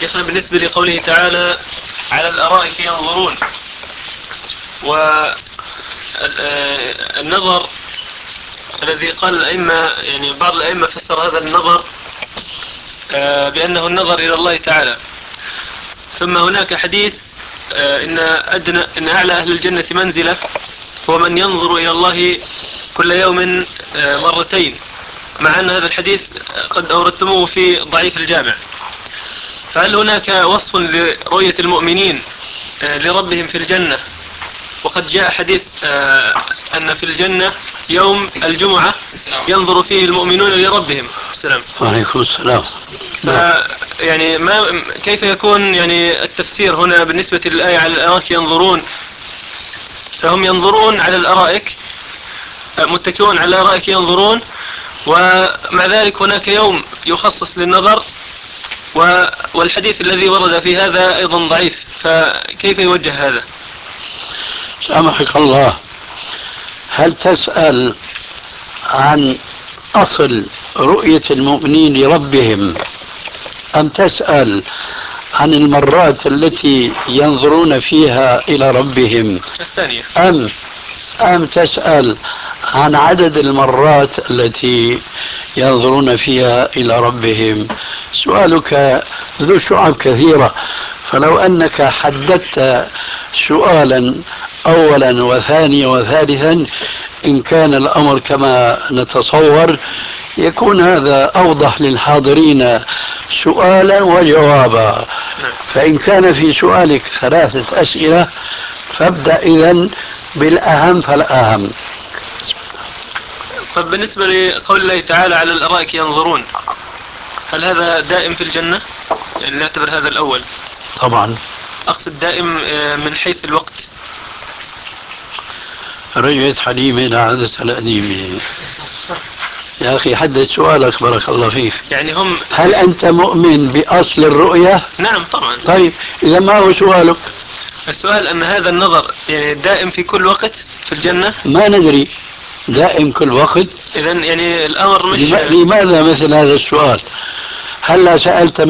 شيخنا بالنسبة لقوله تعالى على الأرائك ينظرون، والنظر الذي قال الأئمة، يعني بعض الأئمة فسر هذا النظر بأنه النظر إلى الله تعالى. ثم هناك حديث إن أعلى أهل الجنة منزلة هو من ينظر إلى الله كل يوم مرتين، مع أن هذا الحديث قد أوردتموه في ضعيف الجامع. فهل هناك وصف لرؤية المؤمنين لربهم في الجنة؟ وقد جاء حديث أن في الجنة يوم الجمعة ينظر فيه المؤمنون لربهم. السلام عليكم السلام. يعني كيف يكون يعني التفسير هنا بالنسبة للآية على الأرائك ينظرون؟ فهم ينظرون على الأرائك، متكئون على الأرائك ينظرون، ومع ذلك هناك يوم يخصص للنظر، والحديث الذي ورد في هذا أيضا ضعيف، فكيف يوجه هذا؟ سامحك الله، هل تسأل عن أصل رؤية المؤمنين لربهم، أم تسأل عن المرات التي ينظرون فيها إلى ربهم؟ الثانية. أم تسأل عن عدد المرات التي ينظرون فيها إلى ربهم؟ سؤالك ذو شعب كثيرة، فلو أنك حددت سؤالا أولا وثانيا وثالثا، إن كان الأمر كما نتصور يكون هذا أوضح للحاضرين سؤالا وجوابا. فإن كان في سؤالك 3 أسئلة فابدأ إذن بالأهم فالأهم. طيب بالنسبة لقول الله تعالى على الأرائك ينظرون، هل هذا دائم في الجنة؟ يعني نعتبر هذا الأول. طبعا. أقصد دائم من حيث الوقت. رجعت حليمة إلى عادة القديمة. يا أخي حدد سؤالك بارك الله فيك. يعني هل أنت مؤمن بأصل الرؤية؟ نعم طبعا. طيب إذا ما هو سؤالك؟ السؤال أن هذا النظر يعني دائم في كل وقت في الجنة؟ ما ندري، دائم كل وقت. إذن يعني الأمر مش لماذا مثل هذا السؤال؟ هلا سألت